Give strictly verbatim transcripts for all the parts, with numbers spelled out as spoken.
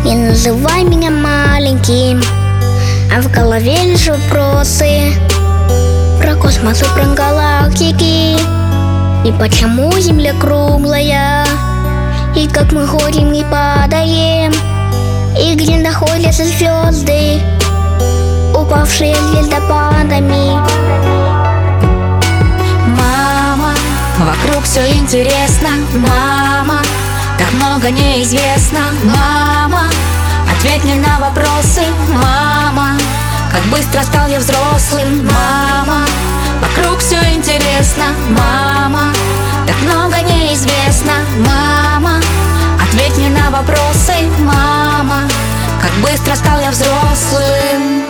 Не называй меня маленьким, а в голове лишь вопросы про космос и про галактики, и почему Земля круглая, и как мы ходим и падаем, и где находятся звезды, упавшие звездопадами. Мама, вокруг все интересно. Мама, так много неизвестно. Мама, ответь мне на вопросы. Мама, как быстро стал я взрослым. Мама, вокруг все интересно. Мама, так много неизвестно. Мама, ответь мне на вопросы. Мама, как быстро стал я взрослым.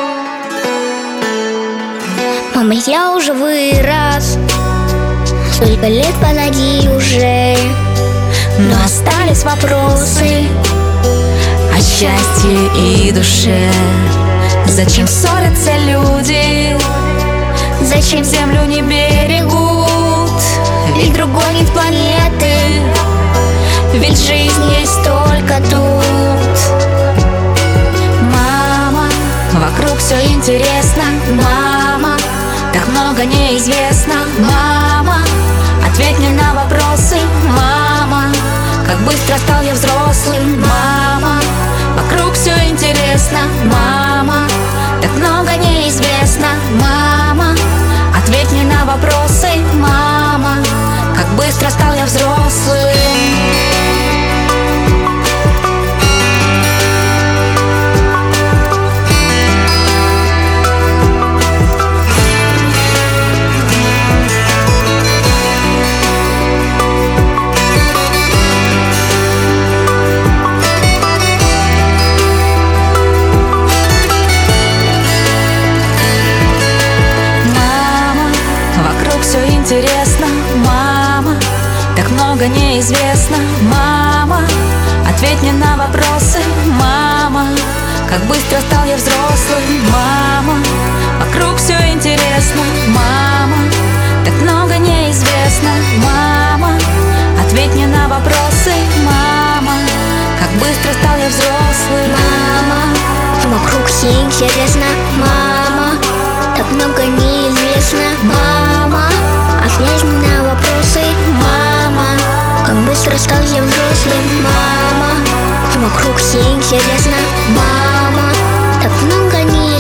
Мама, я уже вырос, столько лет позади уже, но остались вопросы о счастье и душе. Зачем ссорятся люди? Зачем землю не берегут? Ведь другой нет планеты, ведь жизнь есть только тут. Мама, вокруг все интересно. Мама, так много неизвестно. Мама, ответь мне на вопросы. Мама, как быстро стал я взрослым. Мама, вокруг все интересно. Мама, так много неизвестно. Мама, ответь мне на вопросы. Мама, как быстро стал я взрослым. Все интересно, мама, так много неизвестно. Мама, ответь мне на вопросы. Мама, как быстро стал я взрослым. Мама, вокруг все интересно. Мама, так много неизвестно. Мама, ответь мне на вопросы. Мама, как быстро стал я взрослым. Мама, вокруг все интересно. Мама, так много неизвестно. Мама, ответь мне на вопросы. Мама, как быстро стал я взрослым. Мама, вокруг все интересно. Мама.